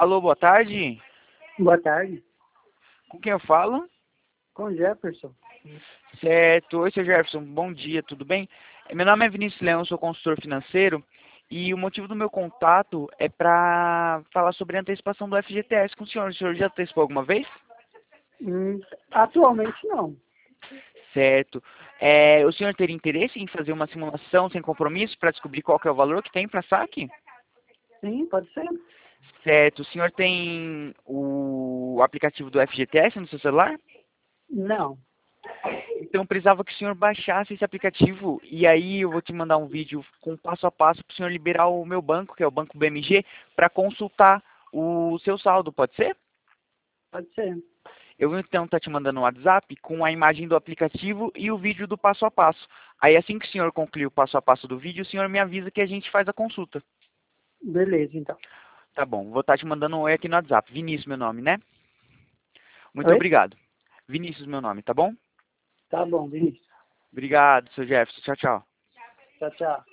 Alô, boa tarde. Boa tarde. Com quem eu falo? Com Jefferson. Certo. Oi, seu Jefferson. Bom dia, tudo bem? Meu nome é Vinícius Leão, sou consultor financeiro e o motivo do meu contato é para falar sobre a antecipação do FGTS com o senhor. O senhor já antecipou alguma vez? Atualmente não. Certo. O senhor teria interesse em fazer uma simulação sem compromisso para descobrir qual que é o valor que tem para saque? Sim, pode ser? Certo. O senhor tem o aplicativo do FGTS no seu celular? Não. Então precisava que o senhor baixasse esse aplicativo e aí eu vou te mandar um vídeo com passo a passo para o senhor liberar o meu banco, que é o Banco BMG, para consultar o seu saldo, pode ser? Pode ser. Eu vou então estar te mandando um WhatsApp com a imagem do aplicativo e o vídeo do passo a passo. Aí assim que o senhor concluir o passo a passo do vídeo, o senhor me avisa que a gente faz a consulta. Beleza, então. Tá bom, vou estar te mandando um oi aqui no WhatsApp. Vinícius, meu nome, né? Muito Oi? obrigado. Vinícius, meu nome, tá bom? Tá bom, Vinícius. Obrigado, seu Jefferson. Tchau, tchau. Tchau, tchau.